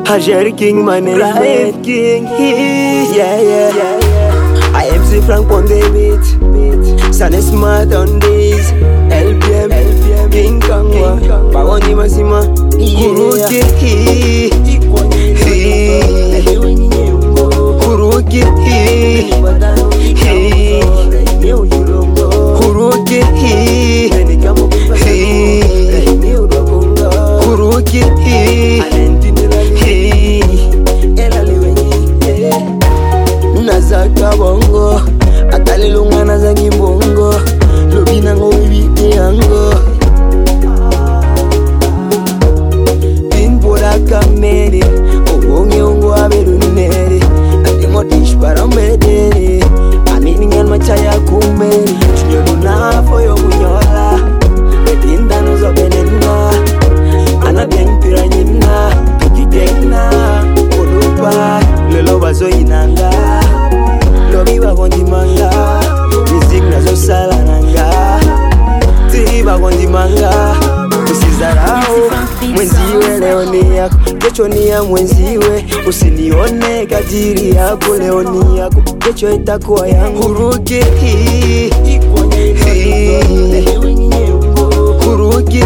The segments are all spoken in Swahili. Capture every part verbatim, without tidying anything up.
Jerry King management King. Yeah, yeah, yeah, yeah. I M C Frank on the beat. Sunny Smart on this. L P M, L P M, King Kangwa. Pagoni Masima. Kuruki. Kuruki. Kuruki. Kuruki. Nazaka bongo atalelunga nazangi bongo lobina ngo bibite yango pinbola kamere obonge ngo aberunere andimo tishpara medere aminingan machaya kumeri tunyoduna foyo munyola betinda nozo benena ana bien piranyina kidena olupa lelo bazo inanga lobi bagondi manga music nazo sala nanga ti bagondi manga usizarao mwenziwe leo ni yako kesho ni ya mwenziwe usinione kadiri yako leo ni yako kesho itakuwa yangu kuruki kuruki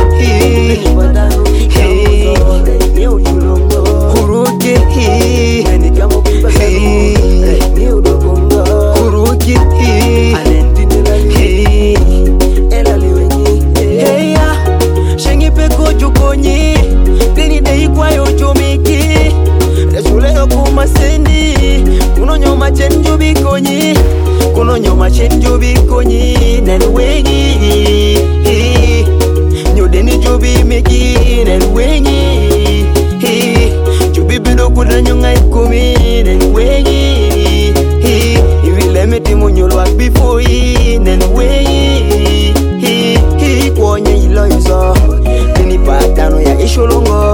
kuno nyoma chenju bikonyi nani wenyi nyodeni jubi meki nani wenyi jubi bido kudanyo ngai kumi nani wenyi iwile meti munyolo wa bifoi nani wenyi kuonye ilo izo nini patano ya isholongo